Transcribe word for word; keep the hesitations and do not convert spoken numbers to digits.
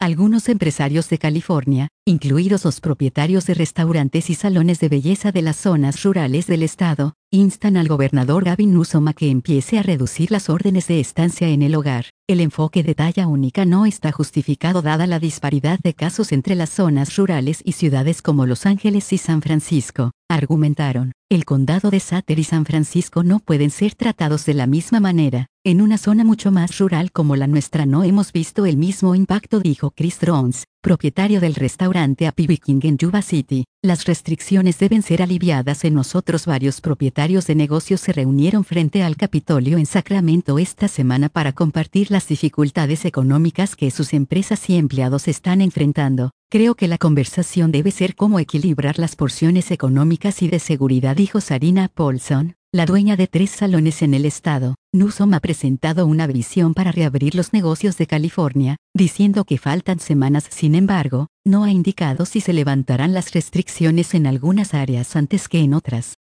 Algunos empresarios de California, incluidos los propietarios de restaurantes y salones de belleza de las zonas rurales del estado, instan al gobernador Gavin Newsom a que empiece a reducir las órdenes de estancia en el hogar. El enfoque de talla única no está justificado dada la disparidad de casos entre las zonas rurales y ciudades como Los Ángeles y San Francisco, argumentaron. El condado de Sutter y San Francisco no pueden ser tratados de la misma manera. En una zona mucho más rural como la nuestra no hemos visto el mismo impacto, dijo Chris Jones, propietario del restaurante Happy Viking en Yuba City. Las restricciones deben ser aliviadas en nosotros. Varios propietarios de negocios se reunieron frente al Capitolio en Sacramento esta semana para compartir las dificultades económicas que sus empresas y empleados están enfrentando. Creo que la conversación debe ser cómo equilibrar las porciones económicas y de seguridad, dijo Sarina Paulson, la dueña de tres salones en el estado. Newsom ha presentado una visión para reabrir los negocios de California, diciendo que faltan semanas. Sin embargo, no ha indicado si se levantarán las restricciones en algunas áreas antes que en otras.